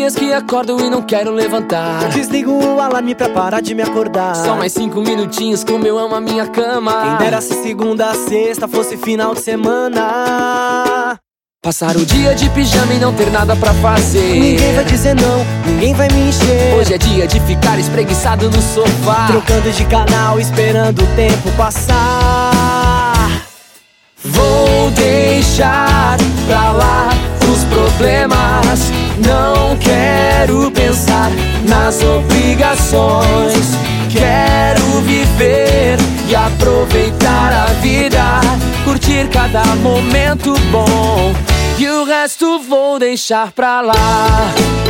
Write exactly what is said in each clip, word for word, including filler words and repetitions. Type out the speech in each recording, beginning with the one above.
dias que acordo e não quero levantar. Desligo o alarme pra parar de me acordar. Só mais cinco minutinhos como eu amo a minha cama. Quem dera se segunda a sexta fosse final de semana. Passar o dia de pijama e não ter nada pra fazer. Ninguém vai dizer não, ninguém vai me encher. Hoje é dia de ficar espreguiçado no sofá, trocando de canal, esperando o tempo passar. Vou deixar pra lá os problemas. Não quero pensar nas obrigações. Quero viver e aproveitar a vida, curtir cada momento bom, e o resto vou deixar pra lá.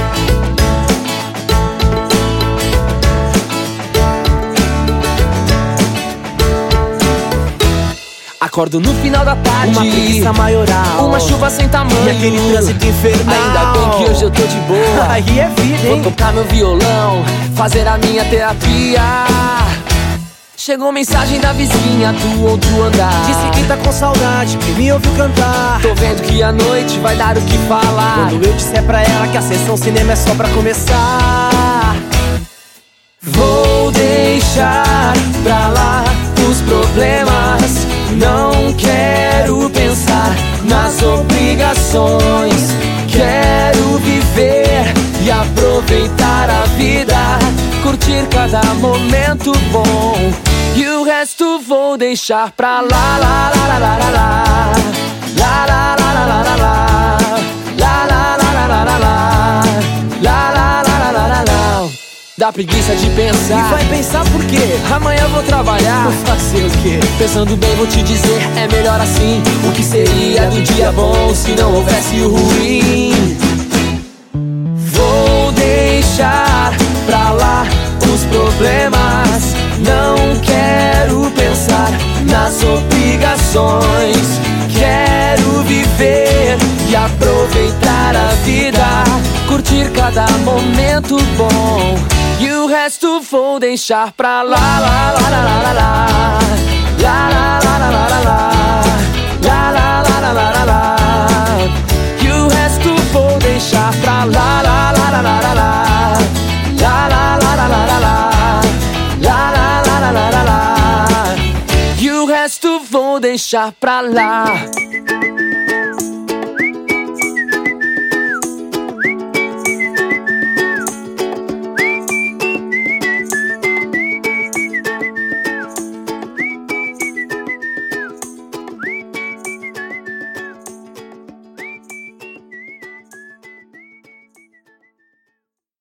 Acordo no final da tarde, uma preguiça maioral, uma chuva sem tamanho e aquele trânsito infernal. Ainda bem que hoje eu tô de boa. Aí é vida, hein? Vou tocar meu violão, fazer a minha terapia. Chegou mensagem da vizinha do outro andar, disse que tá com saudade, que me ouviu cantar. Tô vendo que a noite vai dar o que falar. Quando eu disser pra ela que a sessão cinema é só pra começar. Vou deixar pra lá os problemas. Não quero pensar nas obrigações. Quero viver e aproveitar a vida, curtir cada momento bom, e o resto vou deixar pra lá. Lá, lá, lá, lá, lá, lá. Lá, lá, lá, lá, lá, lá, lá. Lá, lá, lá, lá, lá, lá, lá. Lá, lá, lá, lá, lá, lá, lá. Dá preguiça de pensar. E vai pensar por quê? Amanhã eu vou trabalhar. Vou fazer o quê? Pensando bem vou te dizer, é melhor assim. O que seria do dia bom se não houvesse o ruim? Vou deixar pra lá os problemas. Não quero pensar nas obrigações. Quero viver e aproveitar a vida, curtir cada momento bom, e o resto vou deixar pra lá. Lá, lá, lá, lá, lá, lá. Lá, lá, lá, lá, lá, lá, lá. Lá, lá, lá, lá, lá, lá, lá. E o resto vou deixar pra lá. Lá, lá, lá, lá, lá, lá. Lá, lá, lá, lá, lá, lá, lá. Lá, lá, lá, lá, lá, lá, lá. E o resto vou deixar pra lá.